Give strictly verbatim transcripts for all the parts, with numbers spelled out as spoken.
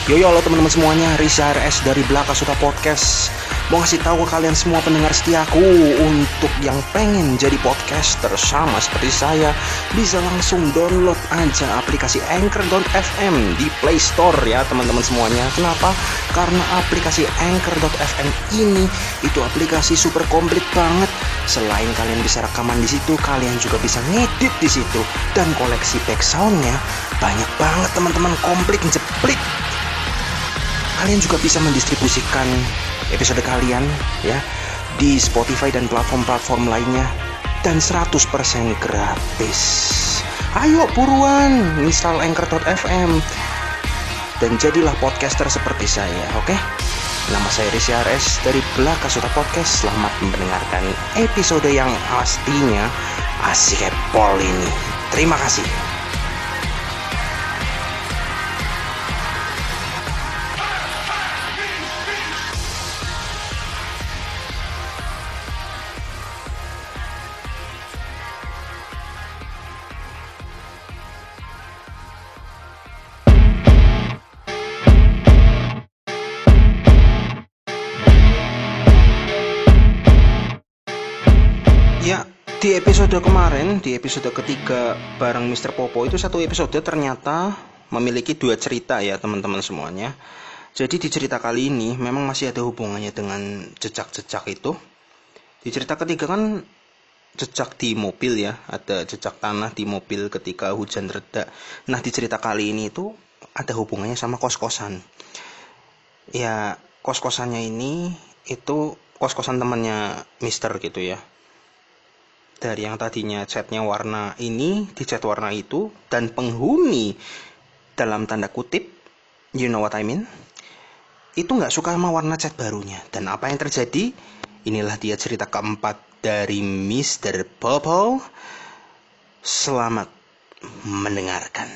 Yo yo halo teman-teman semuanya, Rizah R S dari Belaka Suka Podcast. Mau ngasih tahu ke kalian semua pendengar setiaku, untuk yang pengen jadi podcaster sama seperti saya, bisa langsung download aja aplikasi Anchor dot f m di Play Store ya teman-teman semuanya. Kenapa? Karena aplikasi Anchor dot f m ini itu aplikasi super komplit banget. Selain kalian bisa rekaman di situ, kalian juga bisa ngedit di situ, dan koleksi backsoundnya banyak banget teman-teman, komplit jeplik. Kalian juga bisa mendistribusikan episode kalian ya di Spotify dan platform-platform lainnya, dan seratus persen gratis. Ayo buruan install Anchor dot f m dan jadilah podcaster seperti saya, oke? Nama saya Rizah R S dari Belaka Suka Podcast. Selamat mendengarkan episode yang pastinya asik epol ini. Terima kasih. Ya, di episode kemarin, di episode ketiga bareng mister Popo itu satu episode ternyata memiliki dua cerita ya teman-teman semuanya. Jadi di cerita kali ini memang masih ada hubungannya dengan jejak-jejak itu. Di cerita ketiga kan jejak di mobil ya, ada jejak tanah di mobil ketika hujan reda. Nah di cerita kali ini itu ada hubungannya sama kos-kosan. Ya kos-kosannya ini itu kos-kosan temannya mister gitu ya. Dari yang tadinya catnya warna ini dicat warna itu, dan penghuni dalam tanda kutip, you know what I mean, itu nggak suka sama warna cat barunya. Dan apa yang terjadi? Inilah dia cerita keempat dari mister Popo. Selamat mendengarkan.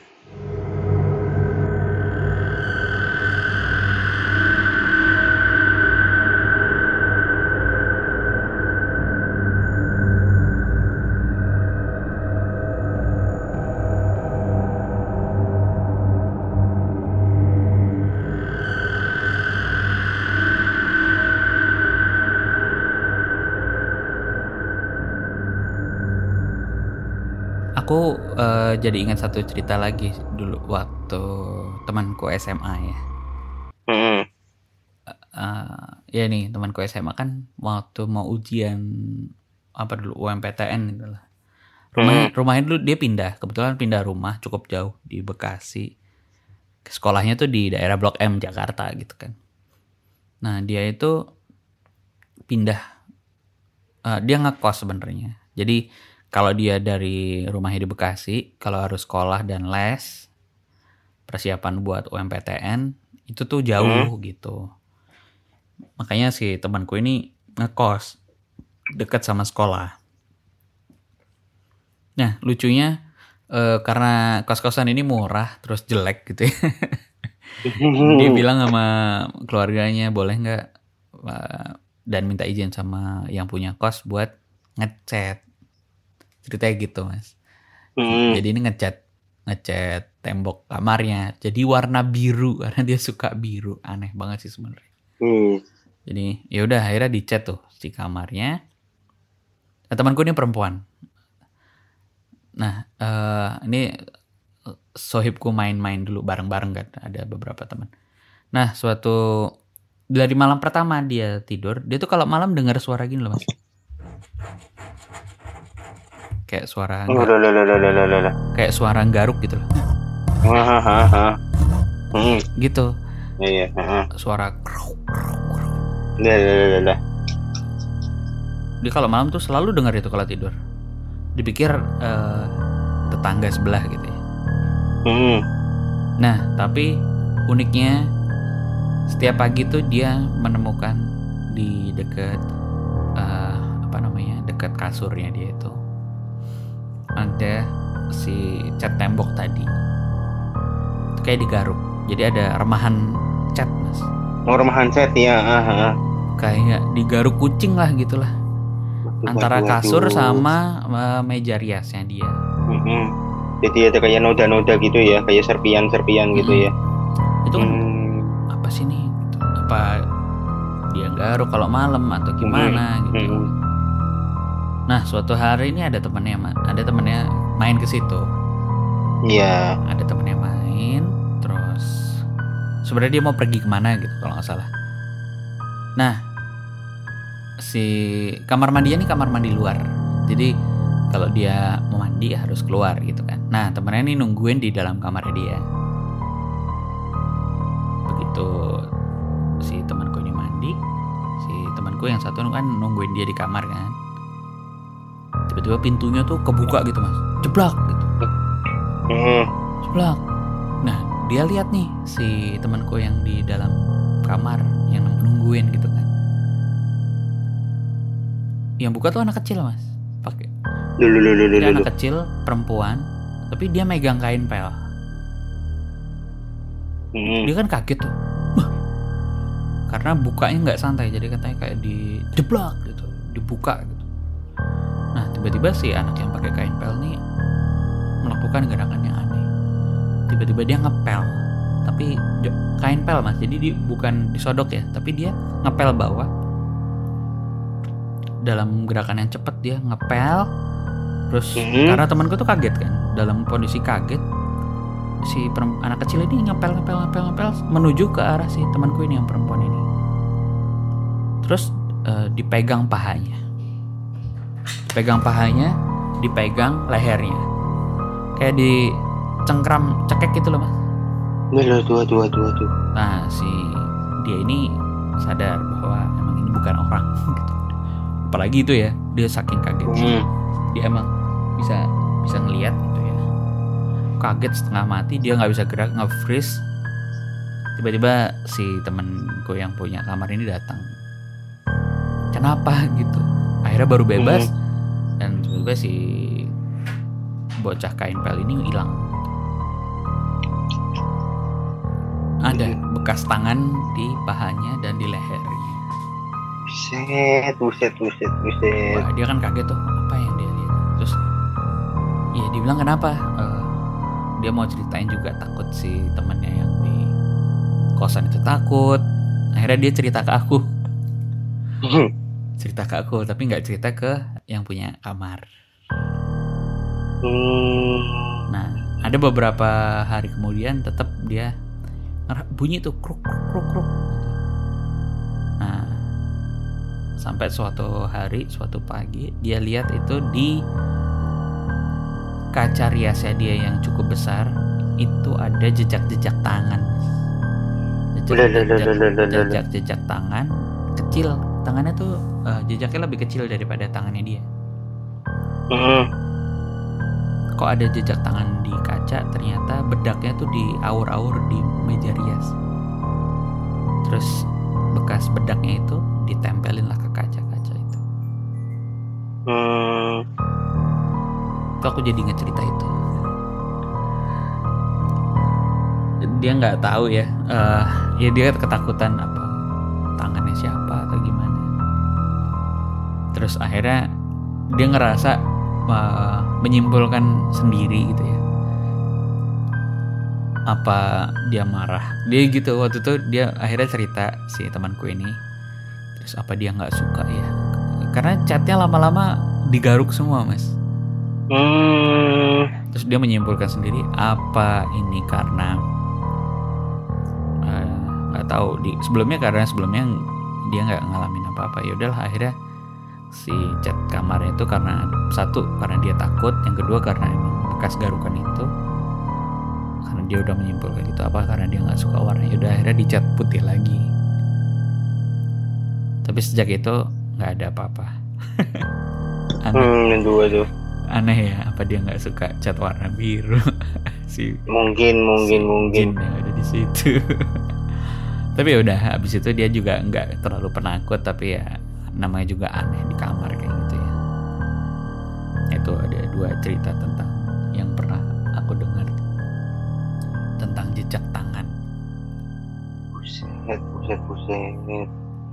Aku uh, jadi ingat satu cerita lagi dulu waktu temanku S M A ya. Mm-hmm. Uh, ya nih temanku S M A kan waktu mau ujian apa dulu U M P T N gitu lah. Rumah mm-hmm. rumahnya dulu dia pindah, kebetulan pindah rumah cukup jauh di Bekasi. Sekolahnya tuh di daerah Blok M Jakarta gitu kan. Nah dia itu pindah, uh, dia ngekos sebenarnya. Jadi kalau dia dari rumahnya di Bekasi, kalau harus sekolah dan les, persiapan buat U M P T N, itu tuh jauh hmm. gitu. Makanya si temanku ini ngekos dekat sama sekolah. Nah lucunya eh, karena kos-kosan ini murah terus jelek gitu ya. Dia bilang sama keluarganya boleh nggak, dan minta izin sama yang punya kos buat ngecat. Ceritanya gitu mas. Hmm. Jadi ini ngecat ngecat tembok kamarnya jadi warna biru karena dia suka biru. Aneh banget sih sebenarnya. Hmm. Jadi ya udah akhirnya dicat tuh si kamarnya. Nah, temanku ini perempuan. Nah uh, ini sohibku main-main dulu bareng-bareng kan, ada beberapa teman. Nah suatu dari malam pertama dia tidur, dia tuh kalau malam dengar suara gini loh mas. Kayak suara oh, lala, lala, lala, lala. kayak suara garuk gitu loh. Hmm. Gitu. Iya, yeah, suara kruk kruk kruk. Lala. Dia kalau malam tuh selalu dengar itu kalau tidur. Dipikir uh, tetangga sebelah gitu ya. Hmm. Nah, tapi uniknya setiap pagi tuh dia menemukan di dekat uh, apa namanya? dekat kasurnya dia itu ada si cat tembok tadi. Itu kayak digaruk. Jadi ada remahan cat mas. Oh remahan cat ya. Uh-huh. Kayak digaruk kucing lah gitulah. Antara kasur sama uh, meja riasnya dia. Uh-huh. Jadi ada kayak noda-noda gitu ya, kayak serpian-serpian gitu ya. itu kan Hmm. apa sih nih gitu. Apa dia garuk kalau malam atau gimana Hmm. gitu. Hmm. Nah suatu hari ini ada temennya ma- ada temennya main ke situ. Iya. Ada temennya main, terus sebenarnya dia mau pergi kemana gitu kalau nggak salah. Nah si kamar mandinya nih kamar mandi luar, jadi kalau dia mau mandi harus keluar gitu kan. Nah temennya ini nungguin di dalam kamarnya dia. Begitu si temanku ini mandi, si temanku yang satu kan nungguin dia di kamar kan. Tiba-tiba pintunya tuh kebuka gitu mas, jeblak gitu. Hmm. Jeblak. Nah dia lihat nih si temanku yang di dalam kamar yang nungguin gitu kan. Yang buka tuh anak kecil mas, pakai. Dulu dulu dulu Dia dulu. anak kecil perempuan, tapi dia megang kain pel. Hmm. Dia kan kaget tuh, wah, karena bukanya nggak santai, jadi katanya kayak di jeblak gitu, dibuka gitu. Nah tiba-tiba si anak yang pakai kain pel nih melakukan gerakan yang aneh. Tiba-tiba dia ngepel, tapi kain pel mas, jadi dia bukan disodok ya, tapi dia ngepel bawah. Dalam gerakan yang cepet dia ngepel, terus Mhm. karena temanku tuh kaget kan, dalam kondisi kaget si perem- anak kecil ini ngepel ngepel ngepel ngepel menuju ke arah si temanku ini yang perempuan ini. Terus eh, dipegang pahanya, dipegang pahanya, dipegang lehernya, kayak di cengkram cekek gitu loh mas. Dulu dua dua dua dua. Nah si dia ini sadar bahwa emang ini bukan orang gitu. Apalagi itu ya, dia saking kagetnya. Hmm. Dia emang bisa bisa ngelihat gitu ya. Kaget setengah mati, dia nggak bisa gerak, nge-freeze. Tiba-tiba si temenku yang punya kamar ini datang. Kenapa gitu? Akhirnya baru bebas dan tiba-tiba si bocah kain pel ini hilang. Ada bekas tangan di pahanya dan di lehernya. Buset, buset, buset, buset. Wah, dia kan kaget tuh, apa yang dia lihat. Terus iya dia bilang kenapa? Eh, dia mau ceritain juga, takut si temannya yang di kosan itu takut. Akhirnya dia cerita ke aku, cerita ke aku, tapi nggak cerita ke yang punya kamar. Hmm. Nah, ada beberapa hari kemudian tetap dia ngerah- bunyi tuh kruk kruk kruk kruk. Nah, sampai suatu hari, suatu pagi dia lihat itu di kaca riasnya dia yang cukup besar itu ada jejak-jejak tangan. Jejak-jejak, jejak-jejak tangan kecil. Tangannya tuh eh, jejaknya lebih kecil daripada tangannya dia. Hmm. Kok ada jejak tangan di kaca? Ternyata bedaknya tuh diaur-aur di meja rias. Terus bekas bedaknya itu ditempelin lah ke kaca-kaca itu. Hmm. Itu aku jadi ingat cerita itu. Dia nggak tahu ya, uh, ya dia ketakutan apa tangannya siapa atau gimana. Terus akhirnya dia ngerasa uh, menyimpulkan sendiri gitu ya. Apa dia marah? Dia gitu waktu itu dia akhirnya cerita si temanku ini. Terus apa dia nggak suka ya? Karena chatnya lama-lama digaruk semua mas. Hmm. Terus dia menyimpulkan sendiri apa ini karena nggak uh, tahu di sebelumnya, karena sebelumnya dia nggak ngalamin apa-apa. Ya udahlah akhirnya si chat kamarnya itu karena satu karena dia takut, yang kedua karena emang bekas garukan itu. Karena dia udah menyimpulkan itu apa karena dia nggak suka warnanya. Udah akhirnya dicat putih lagi. Tapi sejak itu nggak ada apa-apa. Aneh. Hmm, dua tuh. Aneh ya, apa dia nggak suka cat warna biru? si Mungkin, mungkin, si mungkin. jin yang ada di situ. Tapi ya udah, habis itu dia juga nggak terlalu penakut, tapi ya namanya juga aneh di kamar kayak gitu ya. Itu ada dua cerita tentang yang pernah aku dengar tentang jejak tangan. Buset, buset, buset.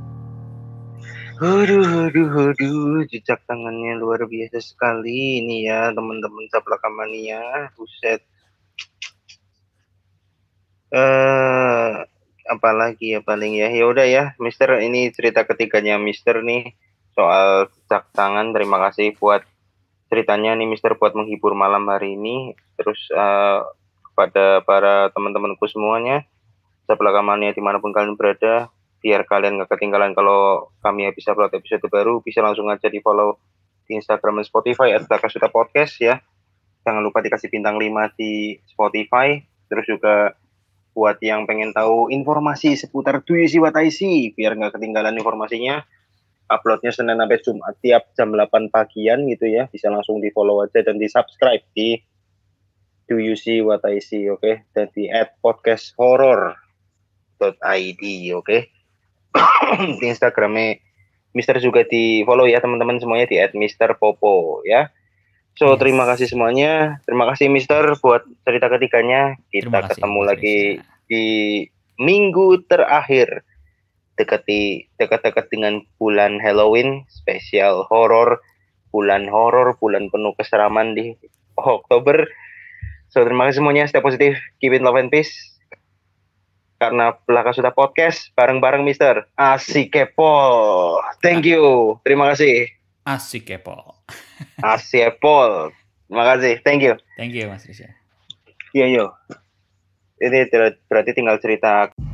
Aduh, aduh, aduh, jejak tangannya luar biasa sekali ini ya teman-teman Saplaka Mania. Buset. Eh, apalagi ya paling ya. Ya udah ya, Mister, ini cerita ketiganya Mister nih soal cak tangan. Terima kasih buat ceritanya nih Mister buat menghibur malam hari ini. Terus uh, kepada para teman-temanku semuanya, sebelah kamarnya dimanapun kalian berada, biar kalian gak ketinggalan kalau kami bisa upload episode baru, bisa langsung aja di follow di Instagram dan Spotify at Blakasuta Podcast ya. Jangan lupa dikasih bintang lima di Spotify. Terus juga buat yang pengen tahu informasi seputar Do You See What I See, biar nggak ketinggalan informasinya, uploadnya Senin sampai Jumat tiap jam delapan pagian gitu ya, bisa langsung di follow aja dan di subscribe di Do You See What I See, oke, okay? Dan di at podcast horror dot i d, oke, okay? Di Instagramnya Mister juga di follow ya teman-teman semuanya di at mister popo ya. So, yes. Terima kasih semuanya. Terima kasih Mister buat cerita ketiganya. Kita kasih, ketemu lagi Rizya. Di minggu terakhir dekati dekat-dekat dengan bulan Halloween, spesial horor, bulan horor, bulan penuh keseraman di Oktober. So, terima kasih semuanya. Stay positif, keep it love and peace. Karena Blakasuta Podcast bareng-bareng Mister Asik Kepo. Thank you. Terima kasih. Asik Kepo. Asik Pol. Terima kasih. Thank you. Thank you Mas Rizya. Iya, yo. Ini berarti tinggal cerita